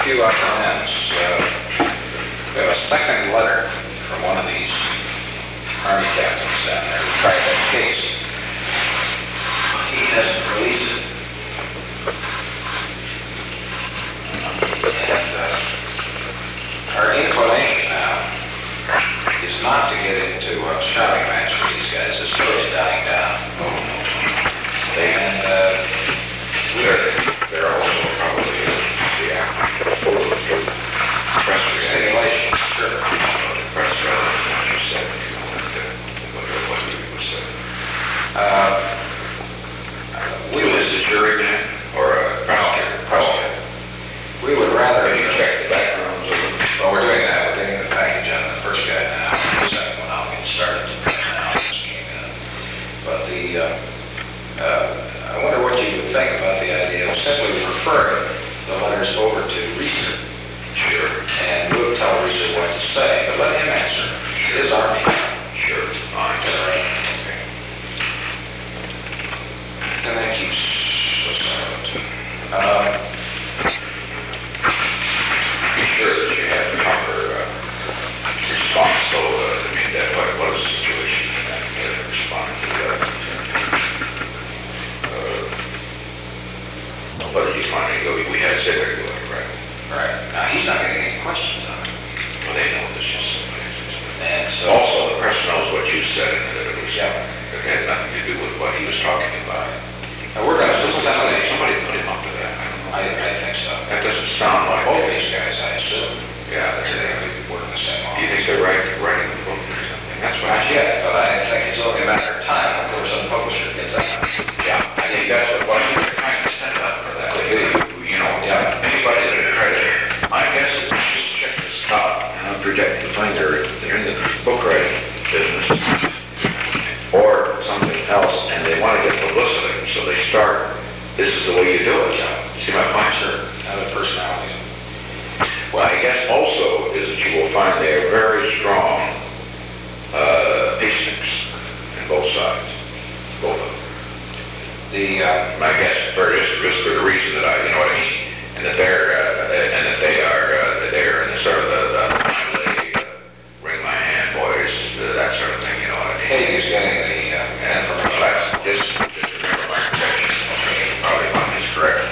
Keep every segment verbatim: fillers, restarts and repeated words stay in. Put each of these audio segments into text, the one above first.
few up ends. Uh, we have a second letter from one of these Army captains down there who tried that case. He hasn't released it. And uh, our inclination now is not to get into a shouting match with these guys. The story's dying down. And uh, we're, they're also probably yeah, full of press stimulation. Sure. Press rather than what you said. What you said. Uh, we was a juryman or a prosecutor. Prosecutor. We would rather. Can you check the backgrounds of them? Well, we're doing that. We're getting the package on the first guy now. The second one I'll get started now. This came in. But the. Uh, Uh, I wonder what you would think about the idea of simply referring the letters over to Reeser. Sure. And we'll tell Reeser what to say, but let him answer. It is Army. Sure. Fine. Okay. And that keeps us silent. Um, be sure that you have the proper uh, response. So, uh, I mean, that what, what is the situation and then get a response to that. What did you find? We had said they're doing it, right? Right. Now, he's not getting any questions on it. Well, they know this is and so also, the press knows what you said, and that it was, yeah. It had nothing to do with what he was talking about. Now, we're going to somebody, somebody put him up to that. I don't know. I, I think so. That doesn't sound like both these guys, I assume. Yeah, that's it. They work in the same office. Do you think they're writing, writing the book or something? That's what not yet, but I think it's only a matter of time before some publisher gets that. Yeah, I think that's what they're trying to set up for that. You know, yeah, anybody that are trying to, my guess is just check this out. And I'm projecting to find they're, they're in the book writing business or something else, and they want to get publicity, so they start, this is the way you do it. See my point, sir? Another personality. Well, I guess also is that you will find they are very strong uh, instincts in both sides, both of them. The, uh, my guess, for just, just for the reason that I, you know what I mean, and that they're, uh, and that they are, uh, they're in the sort of the, the family, uh, ring my hand, boys, uh, that sort of thing, you know what I mean? Hey, he's getting the, uh, and from the class, just, just remember my protection, okay, probably one is correct.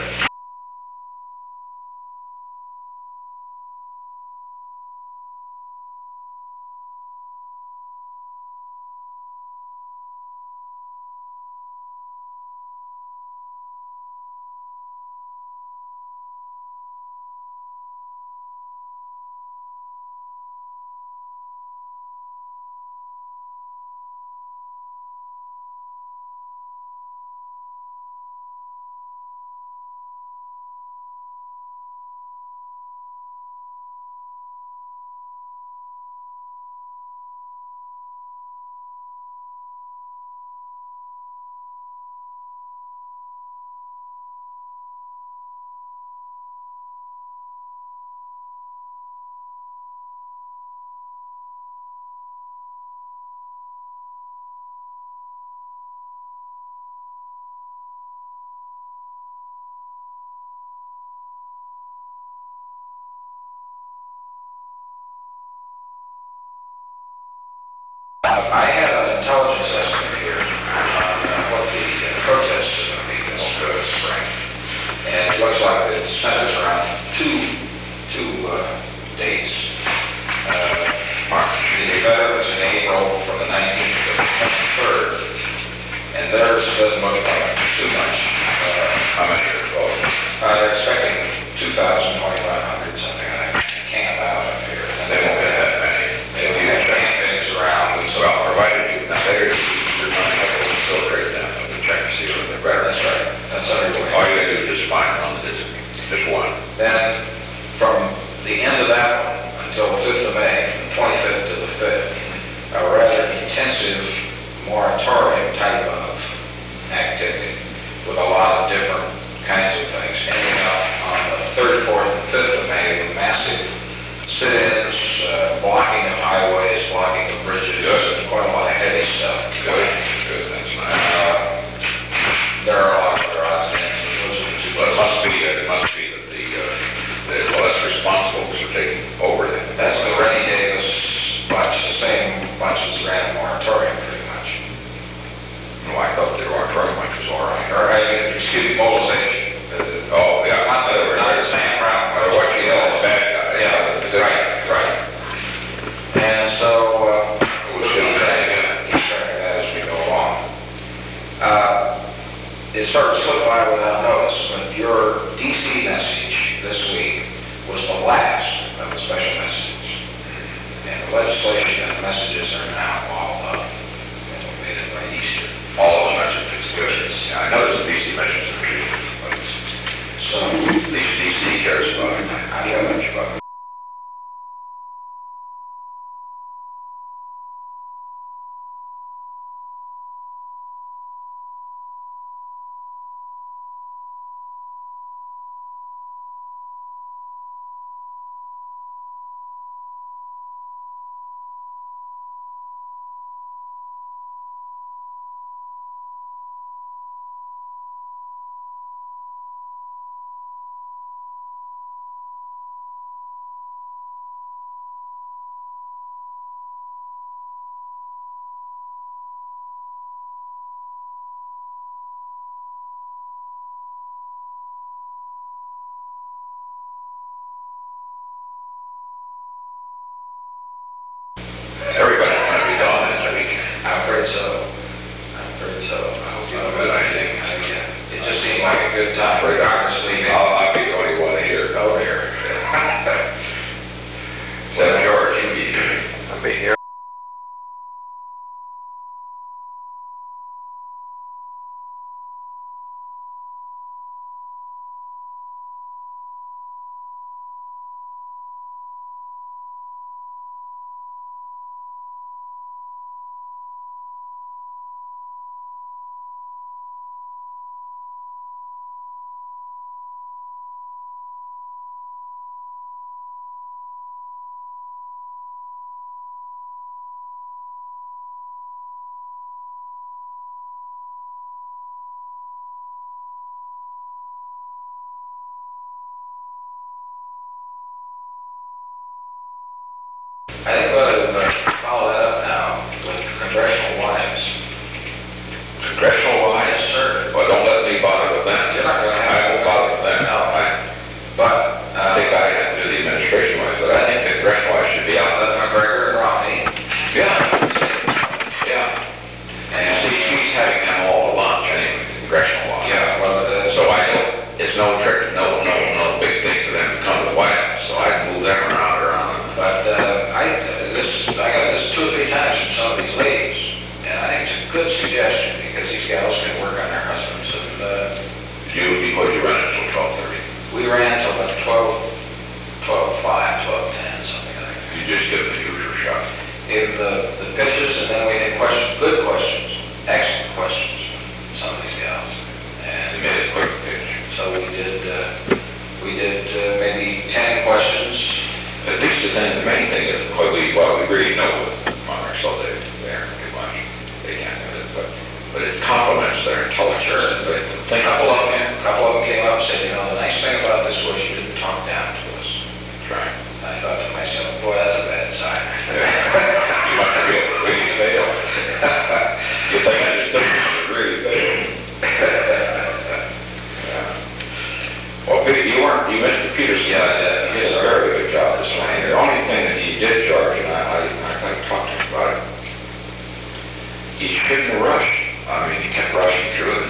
I have an intelligence estimate here on uh, what the uh, protests are going to be this uh, spring, and it looks like it centers around two two uh, dates. Uh, the veterans in April from the nineteenth to the twenty-third, and theirs doesn't look like too much. Uh, How many are involved? Uh, they're expecting two thousand, twenty-five hundred, something like that. Camp out up here. And they won't get that many. They'll be campings around. So, well, provided you, now there you're going to have to filter it down and check and see what the right, that's right. That's everywhere. All you got to do is just find it on the disk. Just one. Then, from the end of that one until the fifth of May, from the twenty-fifth to the fifth, a rather intensive moratorium type of activity with a lot of different kinds of things, ending up on the third, fourth, and fifth of May with massive sit-ins, uh, blocking of highways, blocking of bridges, and quite a lot of heavy stuff. Good, good, that's nice. Uh, there are a lot of other odds and ends. Well, it must be, uh, it must be that the, uh, the, well, that's for Uh, regardless, we may. I'll, I'll be the only one here. Go here. So George, you be here. I'll be here. I think we'll uh, follow that up now with congressional wives. Congressional wives? Yes, sir. Well, don't let me bother with that. You're not going to have I won't bother with that. No, I, but uh, I think I have to do the administration wise, but I think the congressional wives should be out. Let McGregor and Romney. Yeah. Yeah. And see, she's having them all to lunch anyway, congressional wives. Yeah, well, uh, so I know it's no trick, no, no, no big thing for them to come to the White House, so I can move them around around. But uh, I, uh, this, I got this two or three times from some of these ladies, and I think it's a good suggestion because these gals can work on their husbands. And uh, you, you, you ran until twelve thirty. We ran until about twelve, twelve five, twelve ten, something like that. You just give them the usual shot. Gave the the pitches, and then we had questions, good questions, excellent questions. Some of these gals, and they made a quick pitch. So we did, uh, we did uh, maybe ten questions. At least the thing, the main thing is, well, we, well, we really know Monarch, so they, they aren't too much. They can't do it, but, but it complements their intelligence. But a couple of them, a couple of them came up and said, you know, the nice thing about this was you didn't talk down to us. That's right. I thought to myself, boy, that's a bad sign. You must have really, really failed. If they understood, you really failed. Yeah. Well, Peter, you weren't, you missed the Peterson. Yeah, I did. He did a very good job this morning. The only thing that he did, George, and I, I, I kind of talked to him about it, he shouldn't rush. I mean, he kept rushing through it.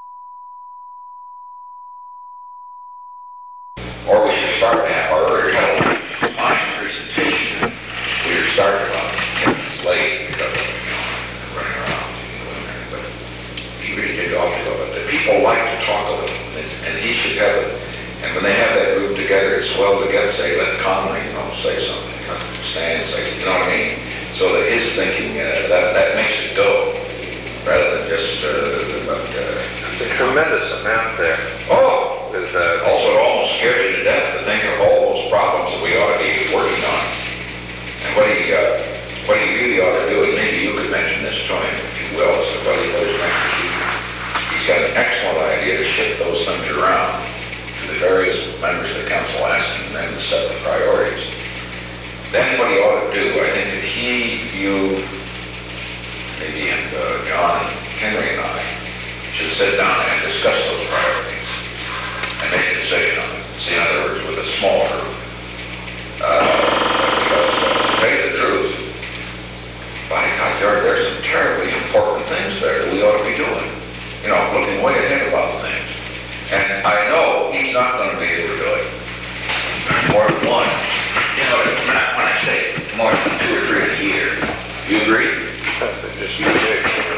Or we should start an half hour earlier. My presentation, we were starting about ten minutes late because of, you know, running around. But he really did all of it. The people like to talk a little, and he should have it. And when they have that group together, it's well together, say, let Conley, you know, say something, let Stan say, you know what I mean? So that his thinking, uh, that, that makes it go, rather than just, uh, but, uh... There's a tremendous amount there. Oh! There's, uh, also, it almost scares you to death to think of all those problems that we ought to be working on. And what he, uh, what he really ought to do, and maybe you could mention this to him, if you will, as to what he what he's he's got an excellent idea to shift those things around. The various members of the council asking them to set the priorities. Then what he ought to do, I think that he, you, maybe and uh, John, Henry and I should sit down and discuss those priorities and make a decision on it. See, in other words, with a small group. Uh, because, uh, to tell you the truth, by God, there, there's some terribly important things there that we ought to be doing. You know, looking way ahead about things. And I know he's not going to be able to do it. More than one. You know, not when I say more than two or three in a year. You agree? Just you agree.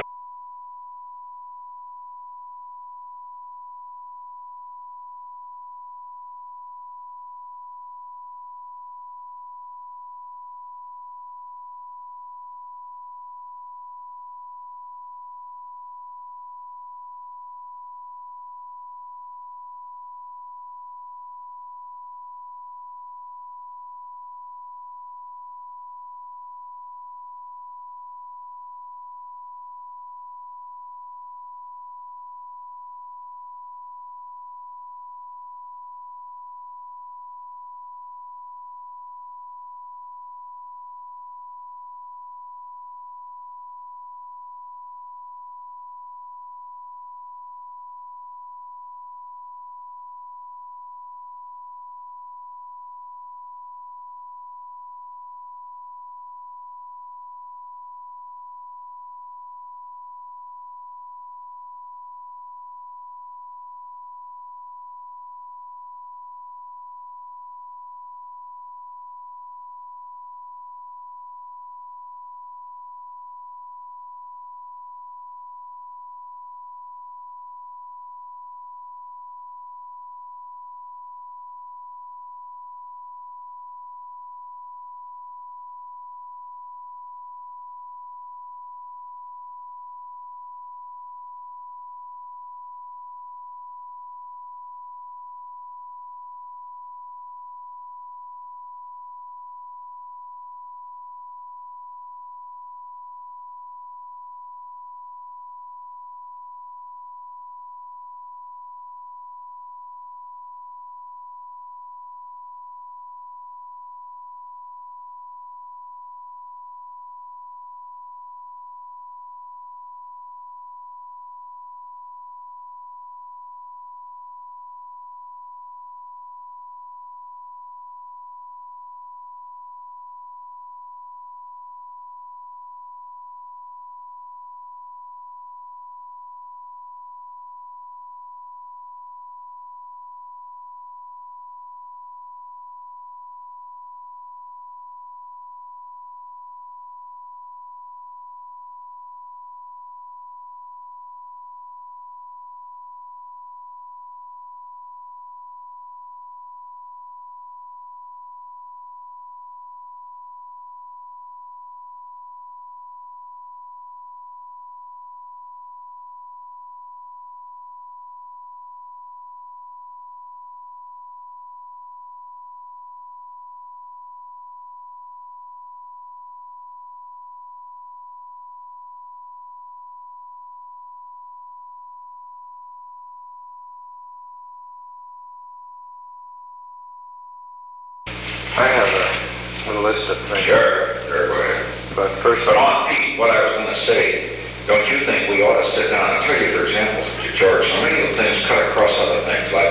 I have a little list of things. Sure, sure, go ahead. But first, But on Pete, what I was going to say, don't you think we ought to sit down? I'll tell you, for example, George, so many of the things cut across other things, like,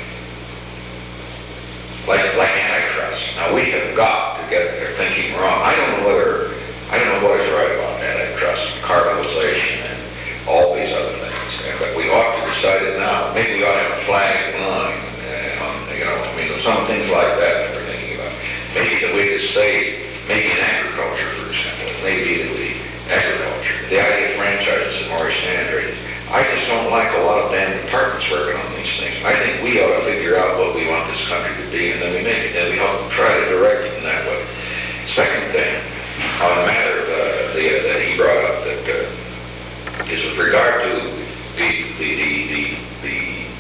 like, like antitrust. Now, we have got to get their thinking wrong. I don't know whether, I don't know what is right about antitrust, cartelization, and all these other things. And, but we ought to decide it now. Maybe we ought to have a flag line, uh, on, you know, I mean, some things like that that we're thinking about. Maybe the way to say, maybe in agriculture, for example, maybe the agriculture, the idea of franchises and more standards. I just don't like a lot of damn departments working on these things. I think we ought to figure out what we want this country to be, and then we make it, and we ought to try to direct it in that way. Second thing, on the matter uh, the, uh, that he brought up, that uh, is with regard to the, the, the, the, the,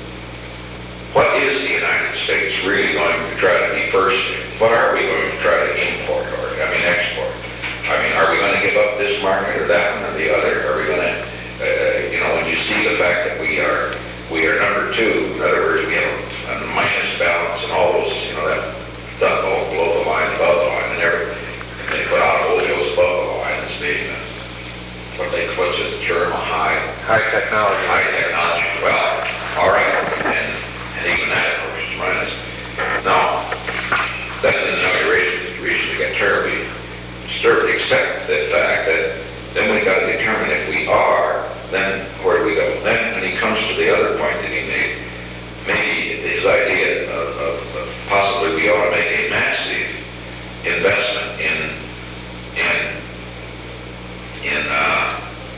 what is the United States really going to try to be first? What are we going to try to import, or, I mean, export? I mean, are we going to give up this market or that one or the other? Are we going to, uh, you know, when you see the fact that we are, we are number two, in other words, we have a, a minus balance and all those, you know, that stuff all below the line, above the line, and everything. They put out old hills above the line as being, a, what they, what's the term, a high? high technology. High technology. Well, all right, and, and even that, of course, is minus. Now, that's another reason, reason to get terribly disturbed, except the fact that then we got to determine if we are, then where do we go? Then when he comes to the other point that he made, maybe his idea of, of, of possibly we ought to make a massive investment in in in uh,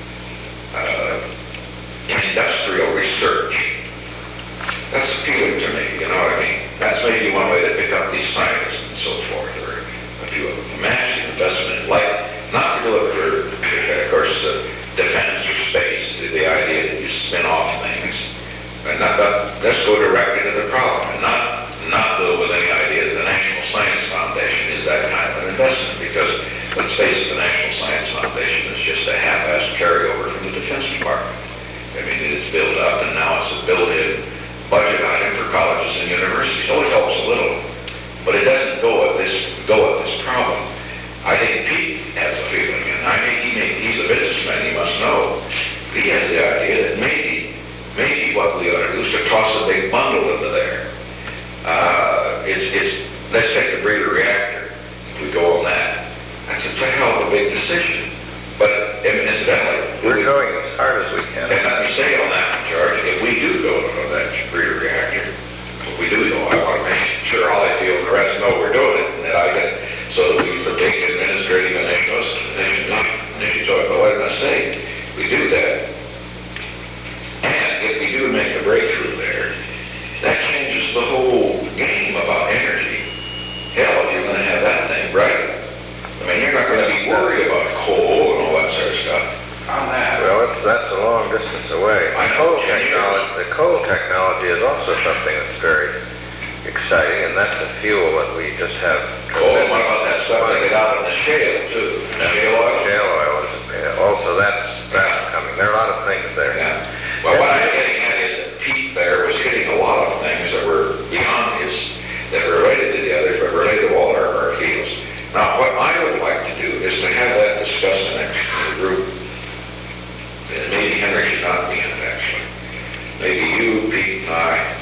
uh, in industrial research. That's appealing to me, you know what I mean? That's maybe one way to pick up these scientists and so forth, or a few of them. Massive investment in life, not to do it for, of course, uh, defense or space, the, the idea that you spin off things, and not, but let's go directly to the problem, and not, not go with any idea that the National Science Foundation is that kind of an investment, because, let's face it, the National Science Foundation is just a half-assed carryover from the Defense Department. I mean, it's built up, and now it's a built-in budget item for colleges and universities. So it helps a little, but it doesn't go at this go at this problem. I think Pete has a feeling, and I think he may, he's a businessman, he must know. He has the idea that maybe, maybe what we ought to do is to toss a big bundle into there. Uh, it's, it's, let's take the breeder reactor. If we go on that, that's a hell of a big decision. But incidentally, We're going as hard as we can. and let me say on that one, George, if we do go to that breeder reactor, if we do go, I want to make sure Hollyfield and the rest know we're doing it, and that I get, so that we take administrative initiatives, initiatives, but what did I say? We do that, and if we do make a breakthrough there, that changes the whole game about energy. Hell, if you're going to have that thing, right? I mean, you're not going to be worried about coal and all that sort of stuff on that. Well, it's, that's a long distance away. I know. Coal technology, the coal technology is also something that's very exciting, and that's a fuel that we just have. Coal, and what about that stuff they get out of the shale, too? Shale oil? Shale oil is, yeah, also that's, that's coming. There are a lot of things there. Yeah. Well, what I'm getting at is that Pete there was hitting a lot of things that were beyond his, that were related to the others, but related to all our, our fields. Now, what I would like to do is to have that discussed in a group. And maybe Henry should not be in it, actually. Maybe you, Pete, and I,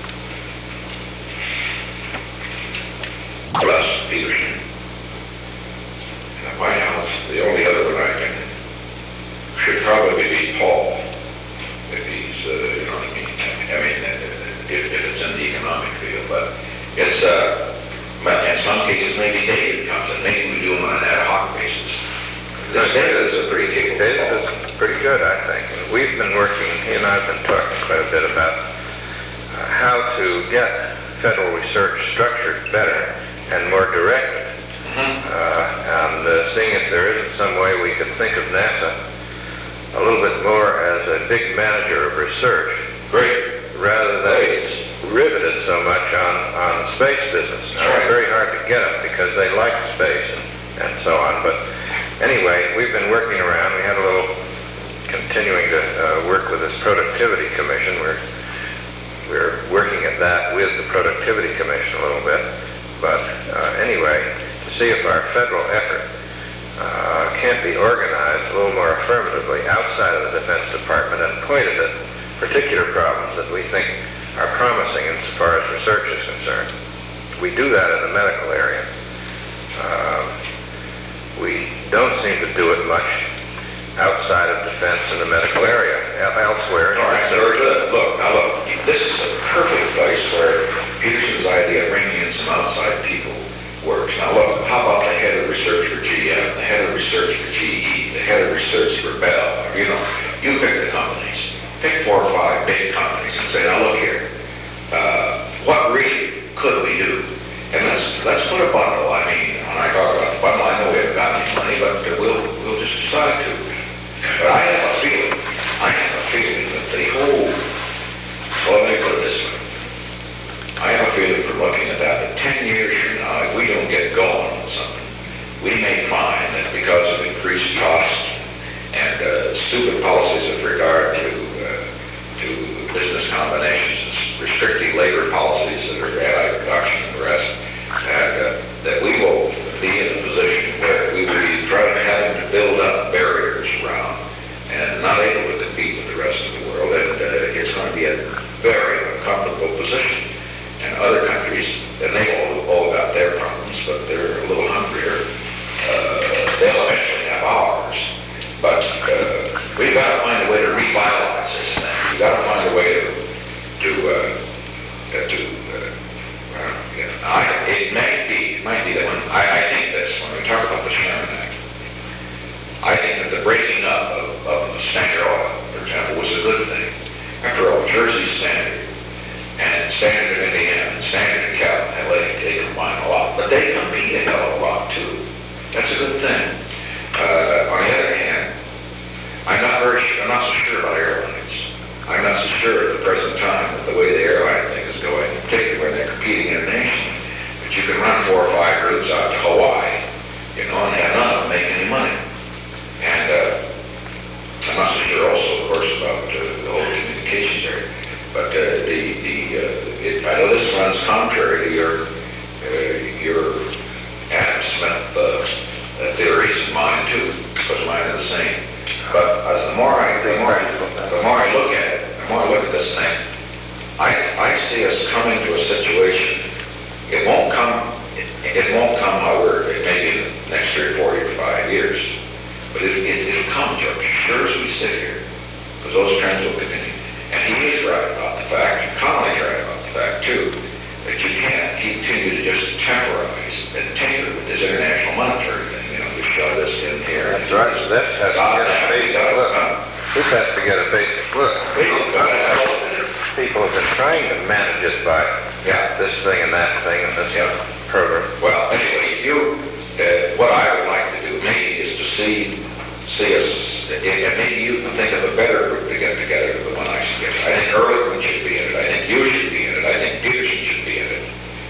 plus Peterson. And the White House, the only other one I can, should probably be Paul, if he's, uh, you know what I mean? I mean, if, if it's in the economic field, but it's, uh, but in some cases, maybe David comes in. Maybe we do them on an ad hoc basis. This David is a pretty capable. David is pretty good, I think. We've been working, he and I have been talking quite a bit about uh, how to get federal research structured better and more directed. Mm-hmm. Uh, and uh, seeing if there isn't some way we could think of NASA a little bit more as a big manager of research. Great. Rather than it's riveted so much on, on the space business. Now, Right. it's very hard to get them because they like space and, and so on. But anyway, we've been working around. We had a little continuing to uh, work with this Productivity Commission. We're, we're working at that with the Productivity Commission a little bit. But uh, anyway, to see if our federal effort uh, can't be organized a little more affirmatively outside of the Defense Department and pointed at particular problems that we think are promising insofar as research is concerned. We do that in the medical area. Uh, we don't seem to do it much outside of defense in the medical area. Elsewhere. All right, very good. Look, now look, this is a perfect place where Peterson's idea of bringing in some outside people works. Now look, how about the head of research for G M, the head of research for G E, the head of research for Bell? You know, you pick the companies. Pick four or five big companies and say, now look here, uh, what really could we do? And let's let's put a bundle. I mean, when I talk about the bundle, I know we haven't got any money, but we'll we'll just decide to. But I have a feeling, I have a feeling that the whole, well, let me put it this way. I have a feeling from looking at that, that ten years from now, if we don't get going on something, we may find that because of increased cost and uh, stupid policies with regard to uh, to business combinations and restricting labor policies that are anti-production and the rest, and uh, that we will be in a position where we will be trying to having to build up barriers around and not able to compete with the rest of the world, and uh, it's going to be a very uncomfortable position. And other countries, and they all, all got their problems, but they're a little hungrier. Uh, they'll eventually have ours. But uh, we've got to find a way to revitalize this thing. We've got to find a way to, to, uh, to uh, uh, yeah, I, it may be, it might be that when, I, I think this, when we talk about the Sherman Act, I think that the breaking up of, of Standard Oil, for example, was a good thing. After all, Jersey Standard, and Standard in Indiana, and Standard in Cal, L A, they combine a lot, but they compete a hell of a lot too. That's a good thing. Uh, on the other hand, I'm not very sure, I'm not so sure about airlines. I'm not so sure at the present time that the way the airline thing is going, particularly when they're competing internationally, but you can run four or five routes out to Hawaii, you know, and have none of them make any money. And uh, I'm not so sure also, of course, about uh, the whole communications area. But uh, the, the uh, it, I know this runs contrary to your uh, your Adam Smith uh, uh, theories and mine too, because mine are the same. But uh, the more I the more I, the more I look at it, the more I look at this thing, I I see us coming to a situation. It won't come. It, it won't come, however, it may be in the next three or four or five years, but it, it, it'll come, Joe, as sure as we sit here, because those trends will continue. And he is right about the fact, and Connolly's right about the fact, too, that you can't continue to just temporize and tinker with this international monetary thing, you know, you shove this in here. That's right, so that has to get a basic look. This has to get a basic look. People have been trying to manage it by yeah, this thing and that thing and this yeah. program. Well, anyway, you, uh, what I would like to do maybe is to see, see us, and maybe you can think of a better group to get together than the one I suggest. I think Ehrlichman should be in it. I think you should be in it. I think Peterson should be in it.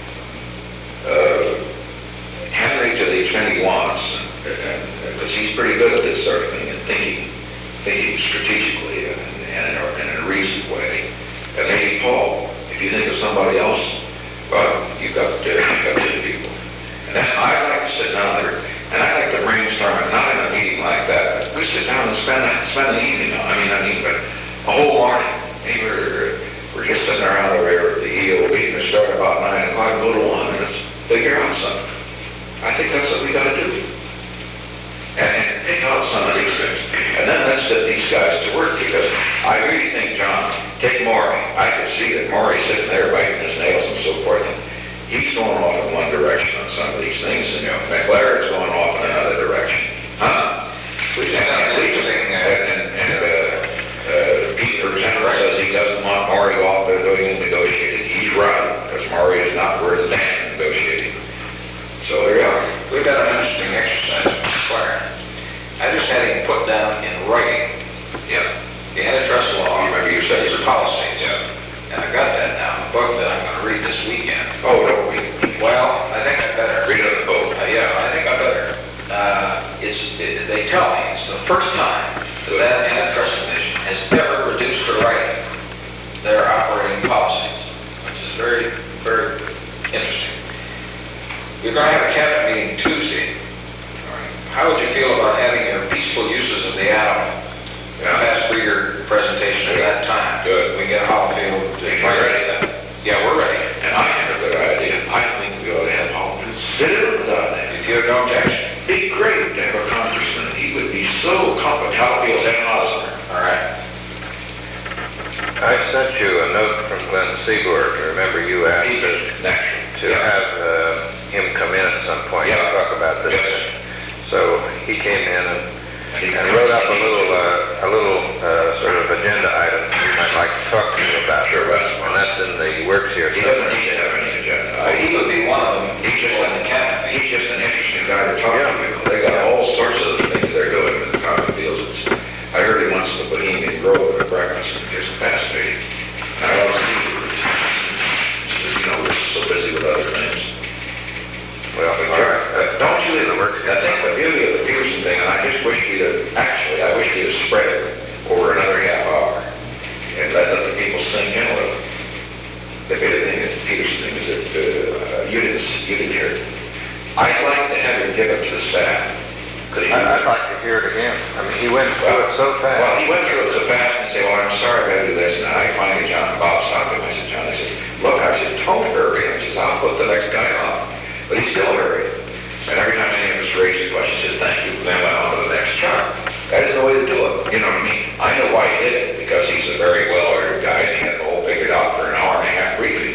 Uh, Henry to the extent he wants, because he's pretty good at this sort of thing and thinking, thinking strategically and, and, in a, and in a reasoned way. And maybe Paul, if you think of somebody else, well, you've got, uh, you've got two people. And then I'd like to sit down there, and I'd like to brainstorm, and not in a meeting like that, but we sit down and spend spend an evening, I mean, I mean, but a whole morning. Maybe we're, we're just sitting around over there at the E O B, and we start about nine o'clock and go to one, and let's figure out something. I think that's what we got to do. And, and pick out some of these things. And then let's get these guys to work, because I really think, John, take Maury. I can see that Maury's sitting there biting his nails and so forth, and he's going off in one direction on some of these things, and you know, McLaren's going off in another direction. Huh? And, and, and, and uh, uh, Pete, for example, says he doesn't want Maury off there doing the negotiating. He's right, because Maury is not worth a damn negotiating. So there you are. We've got an interesting exercise with McLaren. I just had him put down in writing, Yeah. the antitrust law, You remember you said his it. policies. Yeah. And I've got that now, a book that I'm going to read this weekend. Oh, no, we Well, I think I better. read it on the boat. Uh, yeah, I think I better. Uh, it's, it, they tell me it's the first time that that antitrust commission has ever reduced to writing their operating policies, which is very, very interesting. You're going to have a cabinet meeting Tuesday. All right. How would you feel about having your peaceful uses of the Alamo? Yeah. Pass Krieger presentation at that time. Good. We get Hallfield. Think we're ready then? Yeah, we're ready. And I have a good idea. I think we ought to have Hoffman sit in on that. If you have no objection. It'd be great to have a congressman. He would be so competent. Hallfield's an Osmer. All right. I sent you a note from Glenn Seaborg. Remember you asked He's us a natural. to Yeah. have uh, him come in at some point Yeah. to talk about this. Yes. So he came in and, And he- and wrote up a little, uh, a little uh, sort of agenda item he might like to talk to you about. Sure, that's And that's in the works here. He doesn't need to have any agenda. Uh, he would be one of them. He's just, in the cabinet meeting. he's just an interesting guy to talk Yeah. to. They got all sorts of things they're doing with the cotton fields. It's, I heard him once in the Bohemian Grove at breakfast, and it's fascinating. And I love Steve. You know, we're so busy with other things. Well, But, all right. uh, don't you, In the works here. I think the beauty of the Peterson thing, and I just wish we'd have, actually, I wish we'd have spread it over another half hour and let other people sink in a little. The big thing is, Peterson thing is that, uh, you didn't, you didn't hear it. I'd like to have him give it to the staff. Could he? I- I'd like to hear it again. I mean, he went through it so fast. Well, he went through it so fast and said, well, I'm sorry, I gotta do this. And I finally, John Bob stopped him. I said, John, I said, look, I said, don't hurry. I said, I'll put the next guy on. But he still hurried. And every time any of us raised a question, he said, thank you, then went on to the next chart. That is the way to do it. You know what I mean? I know why he did it, because he's a very well-ordered guy, and he had the whole figured out for an hour and a half briefing.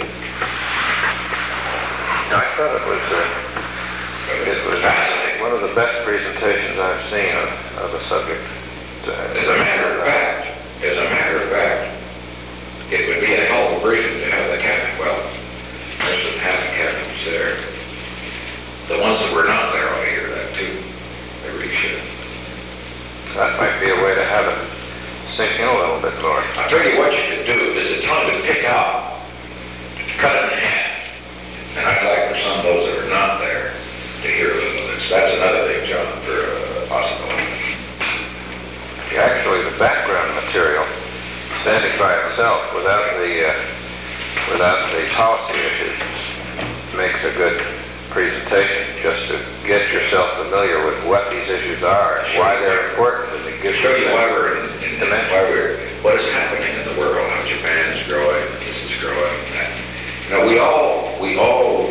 I thought it was, uh, it was Fascinating. one of the best presentations I've seen of, of a subject. Uh, As a matter of fact, as a matter of fact, it would be a hell of a briefing to have the cabinet, well, there's some half the cabinets there. The ones that were not there ought to hear that too. They really should. That might be a way to have it sink in a little bit more. I'll tell you what you could do, is it's time to pick out, cut it in half. And I'd like for some of those that are not there to hear a little of this. That's another thing, John, for a possibility. Actually, the background material, standing by itself, without the uh, without the policy issues, makes a good presentation. Just to get yourself familiar with what these issues are and why they're important, and it gives Show you why you we're in, in, in why we're, what is happening in the world, how Japan is growing, this is growing, that. You know, we all, we all,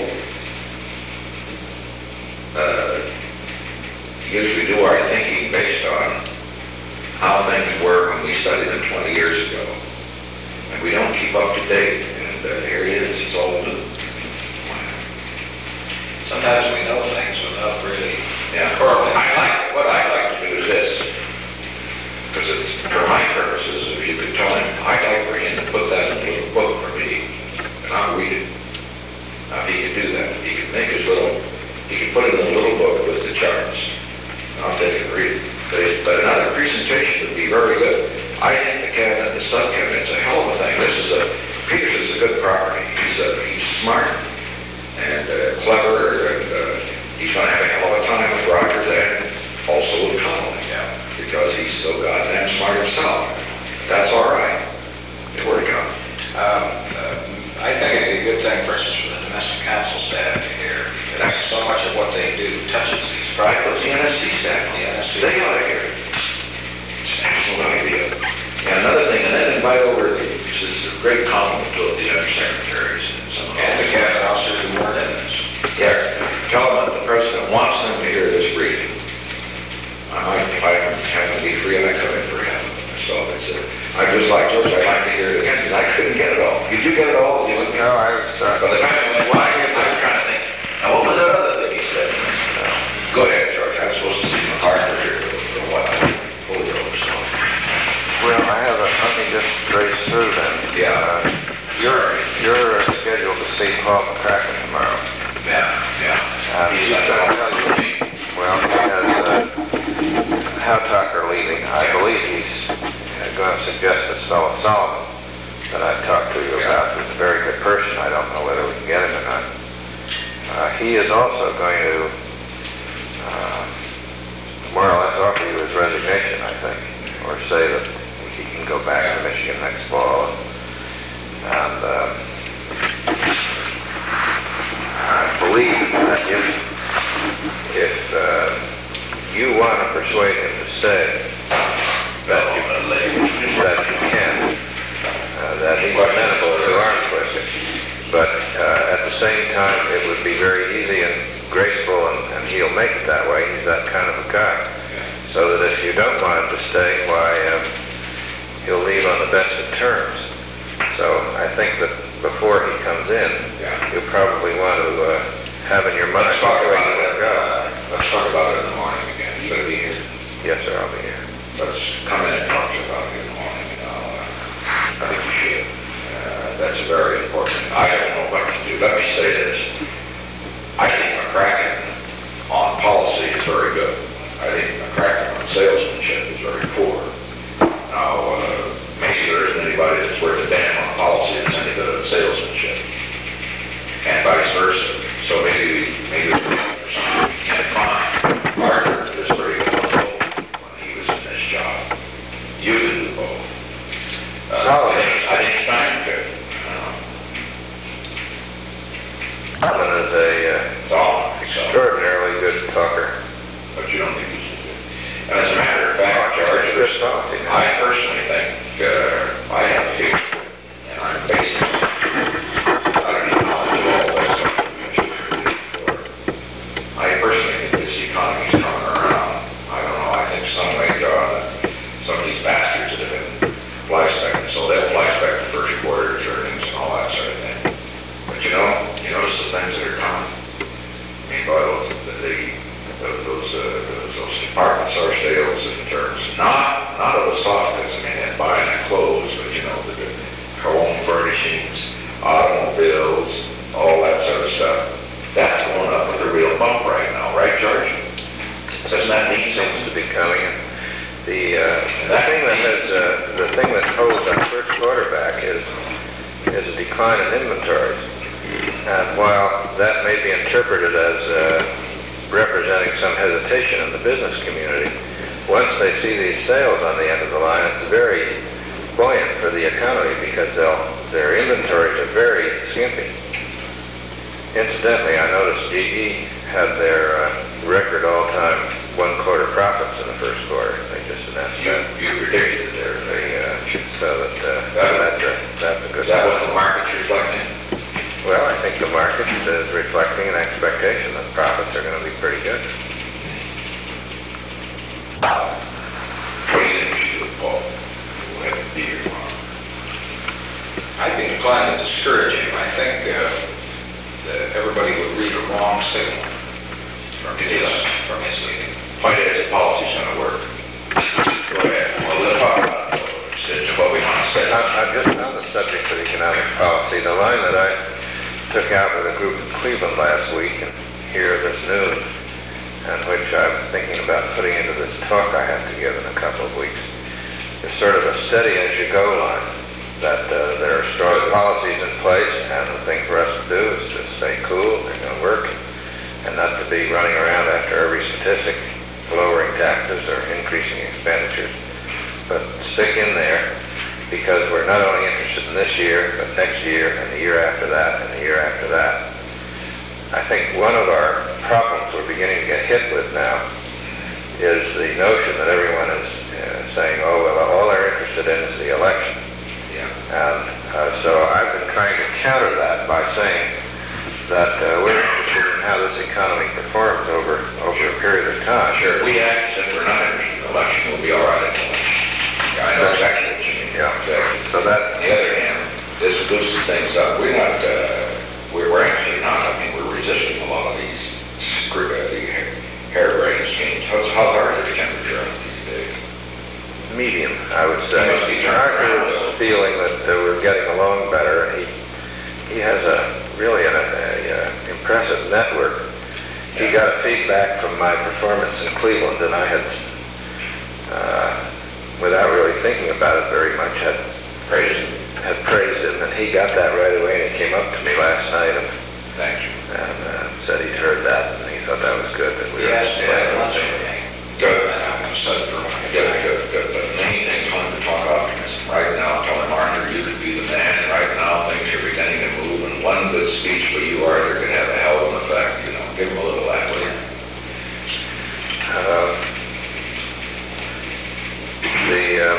uh, usually do our thinking based on how things were when we studied them twenty years ago. And we don't keep up to date, and uh, here it is, it's all new. Sometimes we know things without really. Yeah, correlating. I like, what I like to do is this, because it's, for my purposes, if you could tell him, I'd like for him to put that in a little book for me, and I'll read it. Now, if he could do that, he could make his little, he could put it in a little book with the charts. I'll take it and read it. But, it, but another presentation would be very good. I think the cabinet, the sub-cabinet, it's a hell of a thing. This is a, Peterson's a good property. He's a, he's smart and uh, clever, and uh, he's going to have a hell of a time with Rogers and also with Connolly, yeah, because he's so goddamn smart himself. That's all right. It'll work out. Um, uh, I think it'd be a good thing, for instance, for the domestic council staff to hear. That's so much of what they do touches these. Right, but the N S C staff, The N S C. they ought to hear it. It's an excellent idea. And another thing, and then invite over, this is a great compliment to the undersecretaries and some of And the cabinet officers who weren't in this. Yeah, tell them that the president wants them to hear this briefing. I might, if I happen to be free, I come in for half of it myself. It's a, I just like George, I'd like to hear it again, because I couldn't get it all. Did you get it all? You No, I was, uh, By the time I went, well, I I was trying to think, now what was that other thing he said? Go ahead, George, I was supposed to see MacArthur here for a while. Hold it over, so. well, I have a, let me just race through then. Yeah. Uh, you're, you're uh, scheduled to see Paul McCracken tomorrow. Yeah, yeah. Uh, He's he's like, going to oh, tell you, well, he has, uh, Hal Tucker leaving. I believe he's going to suggest this fellow Solomon that I talked to you about, who's a very good person. I don't know whether we can get him or not. Uh, he is also going to uh, more or less offer you his resignation, I think, or say that he can go back to Michigan next fall. And uh, I believe that gives the same time, it would be very easy and graceful, and, and he'll make it that way. He's that kind of a guy. So that if you don't want him to stay, why, um, he'll leave on the best of terms. So I think that before he comes in, Yeah. you'll probably want to uh, have in your mind Let's talk where about you it. want to go. Uh, let's talk about it in the morning again. You gonna be here? Yes, sir, I'll be here. Let's come in and talk to you about it in the morning. You know, uh, I think you should. Uh, that's very important. I don't know what to do. Let me say this. I think McCracken on policy is very good. I think McCracken on salesmanship is very poor. Now, uh, maybe there isn't anybody that's worth a damn on policy that's any good at salesmanship. And vice versa. So maybe, maybe we're looking for something we can't find. Arthur is very good on both when he was in this job. You can do both. Uh, Oh, I think, I think Stein could. Uh, Solomon is a uh, It's all, so, extraordinarily good talker. but you don't think he's so good. And as a matter of fact, George, Good policy. I personally think, uh, I have a feeling, and I'm basing it, I don't even know how to do all this stuff that we should do before. I personally think this economy's coming around. I don't know, I think some way, John, that some of these bastards that have been fly specking, so they'll fly spec the first quarter's earnings and all that sort of thing. But you know, you notice the things that are coming. I mean, by those, the, the, those, uh, those, those department store sales in terms, not, not of the soft goods, I mean, and buying the clothes, but you know, the, the home furnishings, automobiles, all that sort of stuff. That's going up with a real bump right now, right, George? Doesn't that mean something? Seems to be coming. The, uh, the thing that has, uh, the thing that holds our first quarter back is, is a decline in inventories. And while that may be interpreted as uh, representing some hesitation in the business community, once they see these sales on the end of the line, it's very buoyant for the economy because they'll, their inventories are very skimpy. Incidentally, I noticed G E had their uh, record all-time one-quarter profits in the first quarter. They just announced You, that. you predicted it there. They, uh, so that, uh, That- that's a, that's a good Is that what sign. the market's reflecting? Well, I think the market is reflecting an expectation that profits are going to be pretty good. What do you think we should do, Paul? We'll have to be here tomorrow. I think the climate is discouraging. I think uh, that everybody would read a wrong signal from his, from his leading. Find out his policy's going to work. Go ahead. Well, let's talk about it. It's what we want to say. I'm, I'm just on the subject of economic policy. The line that I took out with a group in Cleveland last week and here this noon, and which I'm thinking about putting into this talk I have to give in a couple of weeks, is sort of a steady-as-you-go line, that uh, there are strong policies in place, and the thing for us to do is to stay cool, they're going to work, and not to be running around after every statistic, lowering taxes or increasing expenditures, but stick in there, because we're not only interested in this year, but next year, and the year after that, and the year after that. I think one of our problems we're beginning to get hit with now is the notion that everyone is uh, saying, oh, well, all they're interested in is the election. Yeah. And uh, so I've been trying to counter that by saying that uh, we're interested in how this economy performs over, over a period of time. Sure, we act as if we're not interested in the election, we'll be all right at the election. Yeah, I know exactly what you mean. Yeah. Exactly. So that, On the other hand, this loosens things up. We're not, uh, we're, we're actually not, I mean, we're resisting a lot of these screw, uh, the harebrained schemes. How's, how's Arthur's temperature on these days? medium, I would say. He must be turned Arthur around. was feeling that uh, we're getting along better, and he he has a really an a, a, impressive network. He got feedback from my performance in Cleveland, and I had, uh, without really thinking about it very much, had Praise him. had praised him, and he got that right away. And he came up to me last night and, Thank you. and uh, said he'd heard that, and he thought that was good. That we were Yes, yeah, lunch everything. Good. I'm excited for him. Good, good, good. But the main thing is going to talk optimism. Right now, tell him, Arthur, you could be the man. Right now, things are beginning to move, and one good speech by you, Arthur, could have a hell of an effect. You know, give him a little of that, will you? Uh, the um,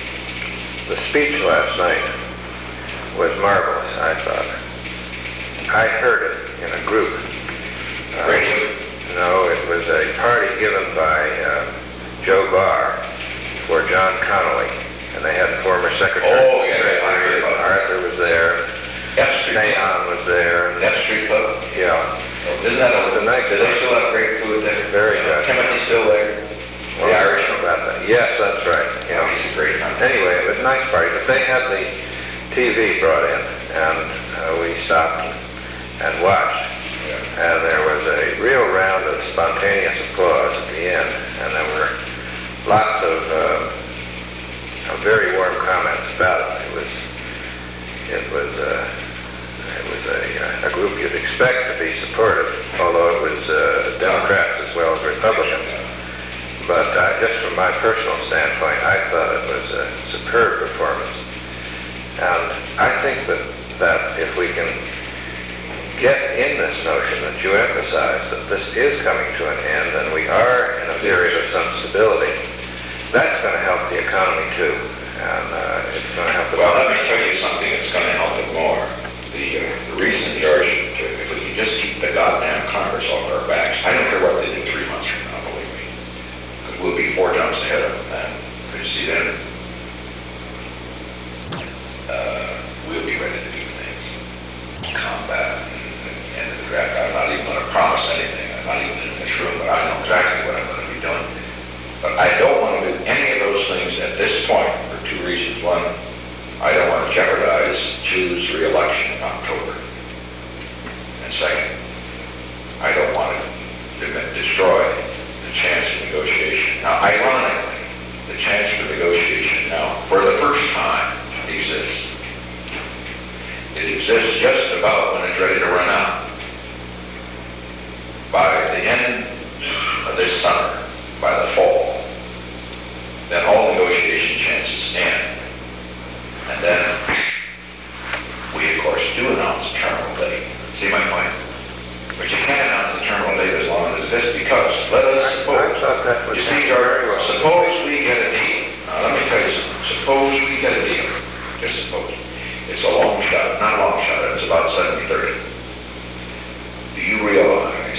the speech last night was marvelous, I thought. I heard it in a group. Uh, Radio? No, it was a party given by uh, Joe Barr for John Connolly, and they had former Secretary. Oh, yeah, yeah, I heard about that. Arthur was there. F Street Club. Nahan was there. F Street Club? Yeah. Oh, isn't that It was a nice do they still have great food there? Very good. Timothy's still there? The Irishman? About that. Yes, that's right. Yeah, he's a great man. Anyway, it was a nice party, but they had the T V brought in, and uh, we stopped and watched. Yeah. And there was a real round of spontaneous applause at the end, and there were lots of, uh, of very warm comments about it. It was, it was, uh, it was a, uh, a group you'd expect to be supportive, although it was uh, Democrats as well as Republicans. But uh, just from my personal standpoint, I thought it was a superb performance. And I think that, that if we can get in this notion that you emphasize that this is coming to an end and we are in a period of some stability, that's going to help the economy too. And uh, it's going to help the... Well, let me tell you something that's going to help it more. The, uh, the reason, George, to, if we can just keep the goddamn Congress off our backs, I don't care what they do three months from now, believe me. Because we'll be four jumps ahead of them then. Because you see then, uh, we'll be ready to do things. Combat and, and end of the draft. I'm not even going to promise anything. I'm not even in this room, but I know exactly what I'm going to be doing. But I don't want to do any of those things at this point for two reasons. One, I don't want to jeopardize Chu's re-election in October. And second, I don't want to destroy the chance of negotiation. Now, ironically, the chance for negotiation now, for the first time, exists. It exists just about when it's ready to run out. By the end of this summer, by the fall, then all negotiation chances end. And then we, of course, do announce a terminal date. See my point? But you can't announce the terminal date as long as this, because let us suppose, I thought that was you see, George, suppose we get a deal. Now, let me tell you something. Suppose we get a deal. Just suppose. It's a long shot, not a long shot, it's about seventy thirty. Do you realize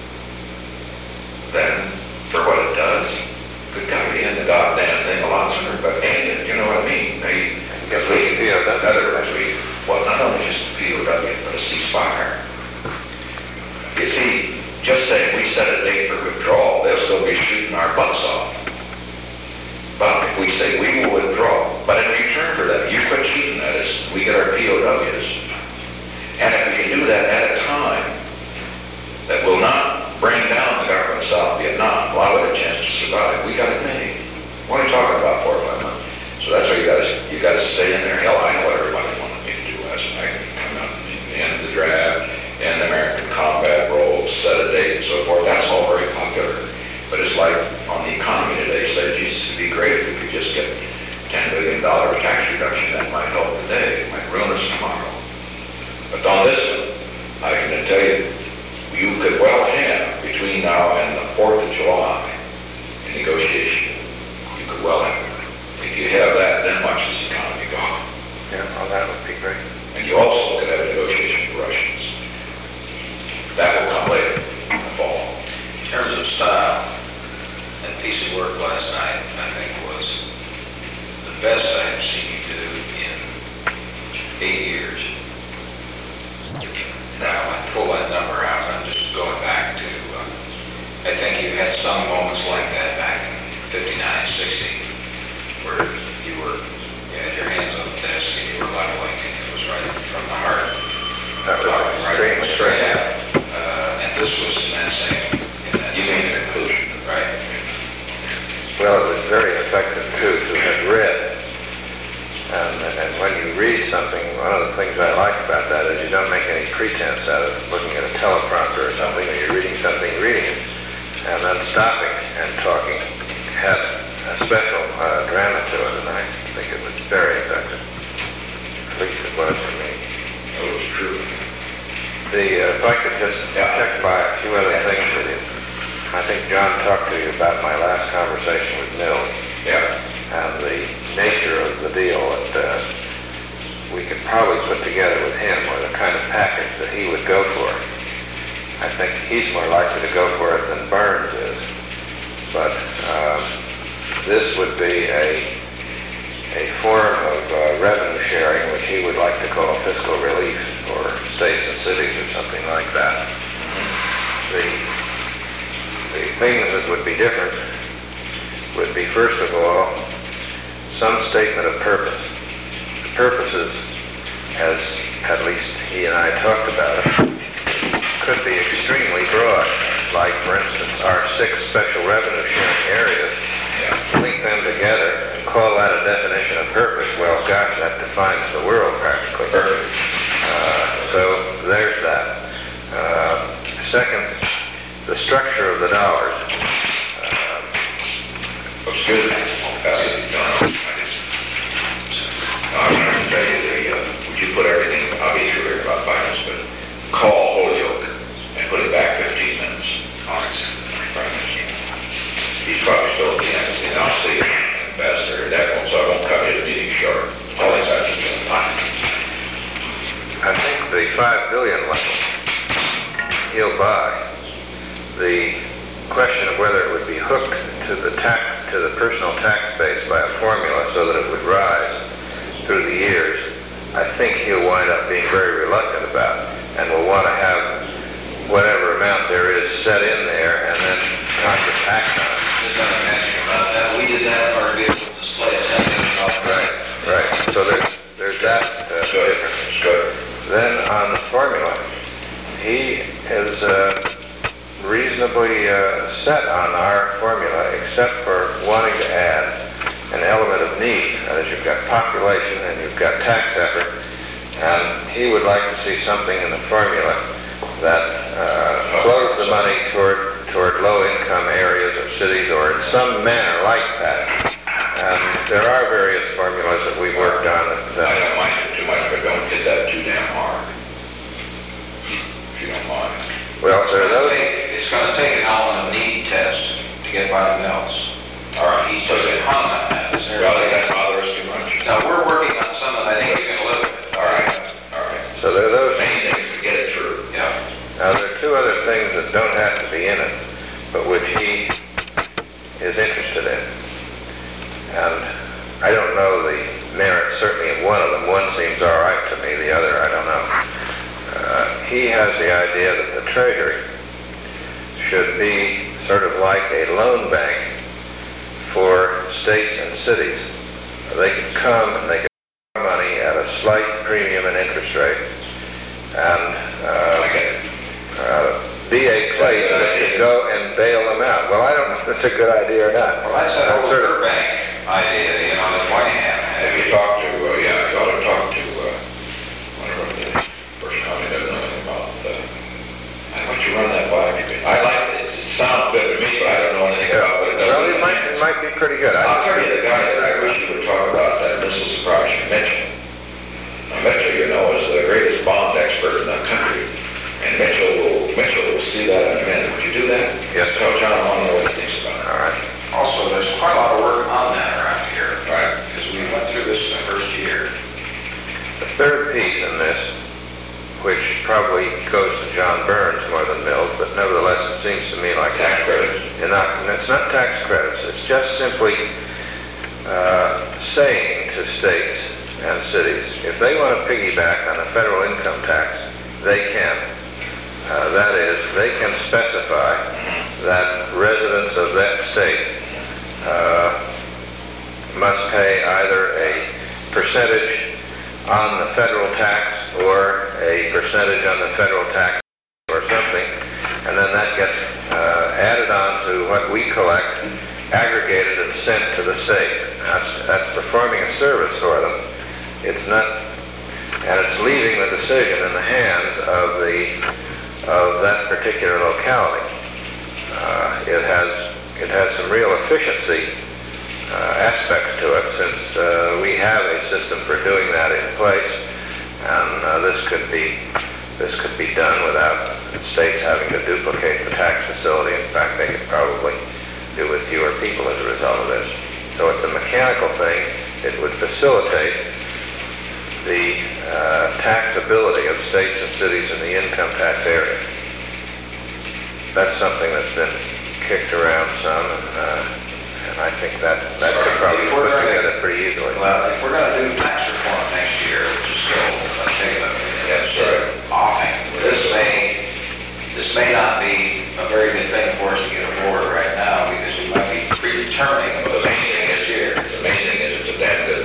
then, for what it does, good God, we end the goddamn thing a lot sooner, but end it, you know what I mean? They, because we, you know, in other words, we, well, not only just a P O W, but a ceasefire. You see, just saying we set a date for withdrawal, they'll still be shooting our butts off. But if we say we will withdraw, but in return for that, you quit shooting at us, we get our P O Ws. And if we can do that at a time that will not bring down the government of South Vietnam, allow it a chance to survive, we got it made. What are you talking about, four or five months? So that's why you got to you got to stay in there. Hell, I know what everybody wanted me to do last night. Come out at the end of the draft, end American combat roles, set a date, and so forth. That's all very popular. But it's like on the economy today, say, Jesus, it'd be great if we could just get ten billion dollars tax reduction. That might help today. It might ruin us tomorrow. But on this one, I can tell you, you could well have between now and the fourth of July in negotiation. You could well have. If you have that, then watch this economy go. Yeah, well, that would be great. And you also could have a negotiation with the Russians. That will come later in the fall. In terms of style, that piece of work last night, I think, was the best I have seen you do in eight years. Now, I pull that number out, I'm just going back to, uh, I think you had some moments like that back in fifty-nine, sixty, where you were, you had your hands on the desk and you were leveling, and it was right from the heart. That was Talking right extremely from the straight. head. Uh, and this was in that same, in that You mean same conclusion? right? Well, it was very effective too to have read. And, and when you read something, one of the things I like about that is you don't make any pretense out of looking at a teleprompter or something, or you're reading something, reading it, and then stopping and talking had a special uh, drama to it, and I think it was very effective. At least it was for me. It was true. The, uh, if I could just Yeah. check by a few other things with you. I think John talked to you about my last conversation with Mill Yeah. and the nature of the deal that uh, we could probably put together with him or the kind of package that he would go for. I think he's more likely to go for it than Burns is. But um, this would be a, a form of uh, revenue sharing, which he would like to call fiscal relief for states and cities or something like that. The, the things that would be different would be, first of all, some statement of purpose. The purposes, as at least he and I talked about it, could be extremely broad. Like, for instance, our six special revenue sharing areas, link them together and call that a definition of purpose. Well, gosh, that defines the world practically. Uh, so there's that. Uh, second, the structure of the dollars. Uh, Excuse me. Uh, John, I just, I'm trying to tell you, the, uh, would you put everything, obviously you're here about finance, but call Holyoke and put it back fifteen minutes on its He's probably still at the end, and I'll see you faster, that won't, so I won't cut you the meeting short. All these items are fine. I think the five billion level he'll buy. The question of whether it would be hooked to the tax, to the personal tax base by a formula so that it would rise through the years, I think he'll wind up being very reluctant about, and will want to have whatever amount there is set in there and then Congress act on it. Just going to ask you about that. We did that in our vehicle display assessment. Right, right. So there's, there's that uh, difference. Good. Then on the formula, he is uh, reasonably uh, set on our formula, except for wanting to add an element of need. That is, you've got population and you've got tax effort, and he would like to see something in the formula that uh, flows the money toward toward low-income areas or cities, or in some manner like that. And there are various formulas that we've worked on that, I don't mind it too much, but don't hit that too damn hard. If you don't mind. well, there are those. It's going to take an element of need test to get by the mills. All right, he's just been hung on that. Is there Well, does that bother us too much? Now, we're working on something I think we can live with. All right, all right. So there are those. Main thing is to get it through. Yeah. Now, there are two other things that don't have to be in it, but which he is interested in. And I don't know the merit, certainly, of one of them. One seems all right to me, the other, I don't know. Uh, he has the idea that the Treasury should be sort of like a loan bank for states and cities. They could come and they could borrow money at a slight premium in interest rate, and uh, uh, be a place that could go and bail them out. Well, I don't know if that's a good idea or not. Well, that's that I'm old sort of- bank idea, you know, that Whitingham had. Have you talked to, uh, yeah, you ought to talk to, uh, whatever the first company doesn't know anything about, uh, why don't you run that by me? I like it, it sounds good to me, but I don't know anything about what it does. Well, it might, it might be pretty good. I I'll just- tell you the guy that I wish you would talk about, that missile suppression, Mitchell. Now, Mitchell, you know, is the greatest bond expert in the country. And Mitchell will, Mitchell will see that in a minute. Would you do that? Yes. Tell John I want to know what he thinks about it. All right. Also, there's quite a lot of work on that around here. Right. Because we went through this in the first year. The third piece in this, which probably goes to John Burns more than Mills, but nevertheless it seems to me like Tax credits. You're not, and it's not tax credits. It's just simply uh, saying to states and cities, if they want to piggyback on a federal income tax, they can. Uh, that is, they can specify that residents of that state uh, must pay either a percentage on the federal tax or a percentage on the federal tax or something, and then that gets uh, added on to what we collect, aggregated and sent to the state. That's, that's performing a service for them. It's not, and it's leaving the decision in the hands of the of that particular locality. Uh, it has it has some real efficiency uh, aspects to it, since uh, we have a system for doing that in place, and uh, this could be this could be done without states having to duplicate the tax facility. In fact, they could probably do with fewer people as a result of this. So it's a mechanical thing. It would facilitate the uh, taxability of states and cities in the income tax area. That's something that's been kicked around some, and, uh, and I think that that could probably be put together pretty easily. Well, if we're going to do tax reform next year, which is still, let's take a Yes, right. offhand, this may, this may not be a very good thing for us to get aboard right now, because we might be predetermining Well, what the main thing is here, the main thing is it's a damn good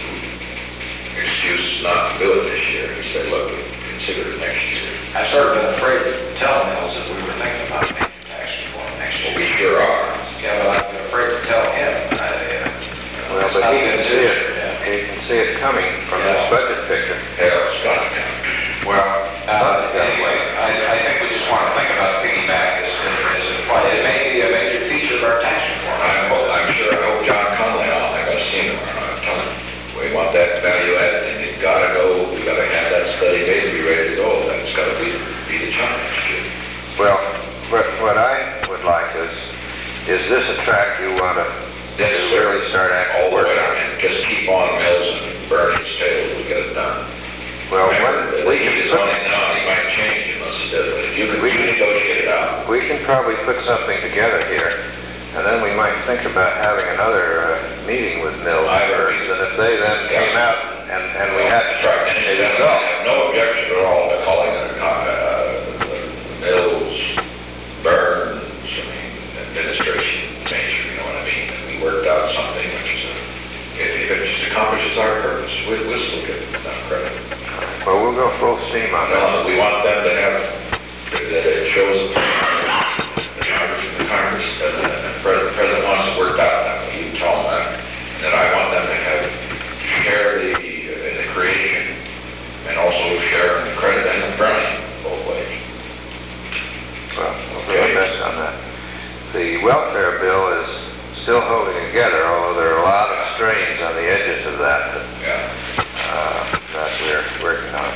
excuse not to do it this year. He said, look, consider it next year. I've sort of been afraid to tell Mills that we were thinking about major tax reform next Well, year. we sure are. Yeah, but I've been afraid to tell him. I, uh, Well, but he can see it. He can see it coming from this budget picture. Hell, it's got to come. Well, uh, anyway, I, I think we just want to think about piggyback as, as a, it may be a major feature of our tax reform. I'm, I'm sure, I hope John Conley, I'll have a seen him, I'm telling him, we want that value added, and it's gotta go, we gotta have that study made to be ready to go, that's gotta be, be the challenge. Well, what, what I would like is, is this a track you want to Yes, sir. really start All acting the way work on, on? and just keep on Mills and burn his tail, we get it done. Well, Remember, when, we he can is put, on it now, he might change it unless he does it, you can, We you can- negotiate it out. we can probably put something together here, and then we might think about having another uh, meeting with Mills I first, agree. and if they then Yeah. came out and, and we had That's right, and a I result. have no objection at all to calling it, uh, Mills, Burns, I mean, administration major, you know what I mean? And we worked out something which is, a, if, if it just accomplishes our purpose, we, we'll still get enough credit. Well, we'll go full steam on this. No, we want them to have, that it shows the Congress, the Congress, and the President, President wants it worked out that way, you tell them that. And then I want them to have, share the, in the creation, and also share in the credit and the burning, both ways. Well, we'll do our best on that. The welfare bill is still holding together, although there are a lot of strains on the edges of that that, Yeah. uh, that we're working on.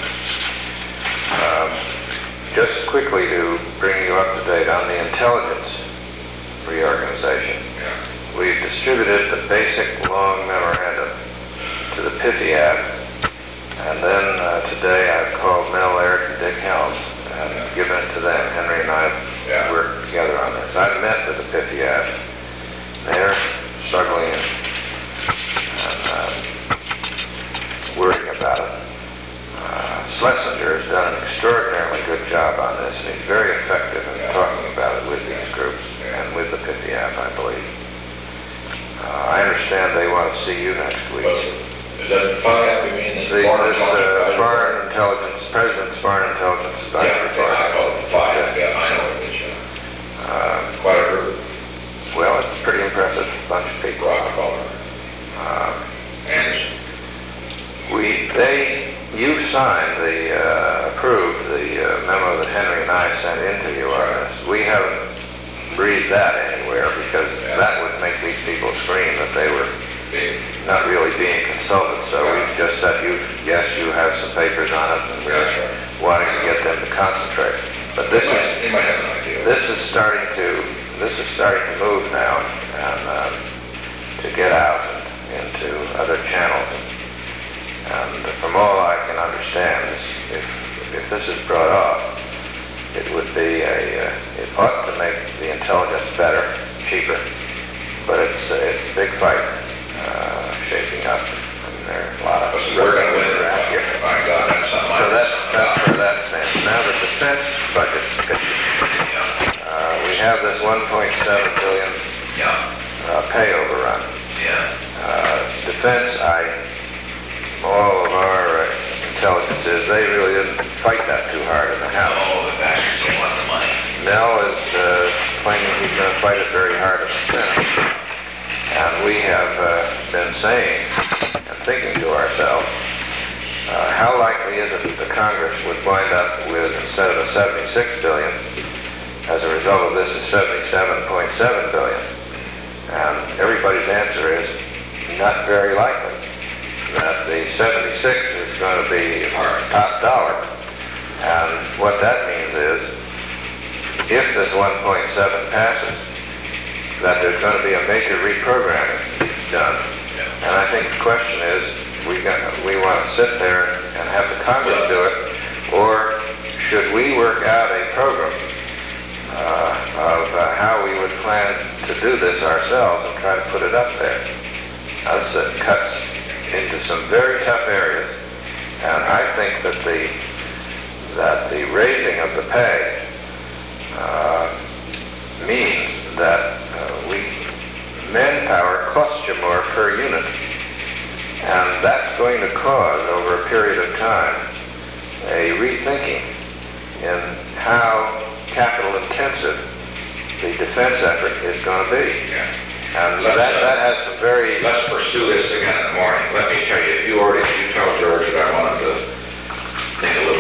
Um, just quickly to bring you up to date on the intelligence reorganization. Yeah. We've distributed the basic long memorandum to the P I F I A B, and then uh, today I've called Mel Laird and Dick Helms and Yeah. given it to them. Henry and I have Yeah. worked together on this. I've met with the P I F I A B. They're struggling and, and uh, worrying about it. Uh, Schlesinger has done an extraordinarily good job on this, and he's very effective in Yeah. talking about it with these groups and with the P I F I A B, I believe. Uh, I understand they want to see you next week. What's it? Is that F I A B, you mean? The, the Foreign this, Intelligence uh, Advisory? Foreign Intelligence, President's Foreign Intelligence Yeah, Advisory Board. I call it F I A B, yeah, I know it is, yeah. Uh, Quite a group, well, it's a pretty impressive bunch of people. Rockefeller, Uh, Anderson. we, they, you signed the, uh, approved the uh, memo that Henry and I sent into you on this. We haven't breathed that anywhere because Yeah. that would make these people scream that they were Big. not really being consulted. So Yeah. we've just said, you, yes, you have some papers on it, and we're That's right. wanting to get them to concentrate. But this They is, might, they might have an idea. this is starting to, this is starting to move now, and um, to get out and into other channels. And from all I can understand, is if, if this is brought off, it would be a, uh, it ought to make the intelligence better, cheaper, but it's, uh, it's a big fight uh, shaping up. I mean, there are a lot of us. We're gonna win it. around here. My God, that's something. So that's, that's where that stands. Now the defense budget, uh, we have this one point seven billion Yeah, uh, pay overrun. yeah. Uh, defense, I, all of our uh, intelligence is they really didn't fight that too hard in the House. Oh, the bastards, they want the money. Mel is uh, claiming he's going to fight it very hard in the Senate. And we have uh, been saying and thinking to ourselves, uh, how likely is it that the Congress would wind up with, instead of a seventy-six billion, as a result of this, is seventy-seven point seven billion? And everybody's answer is not very likely. That the seventy-six is going to be top dollar. And what that means is, if this one point seven passes, that there's going to be a major reprogramming done. And I think the question is, we got, we want to sit there and have the Congress do it, or should we work out a program uh, of uh, how we would plan to do this ourselves and try to put it up there? Now, this uh, cuts into some very tough areas, and I think that the that the raising of the pay uh, means that uh, we manpower costs you more per unit, and that's going to cause, over a period of time, a rethinking in how capital intensive the defense effort is going to be. Yeah. And Let's, that, uh, that has some very... Let's pursue this again in the morning. Let me tell you, you already, you told George that I wanted to think a little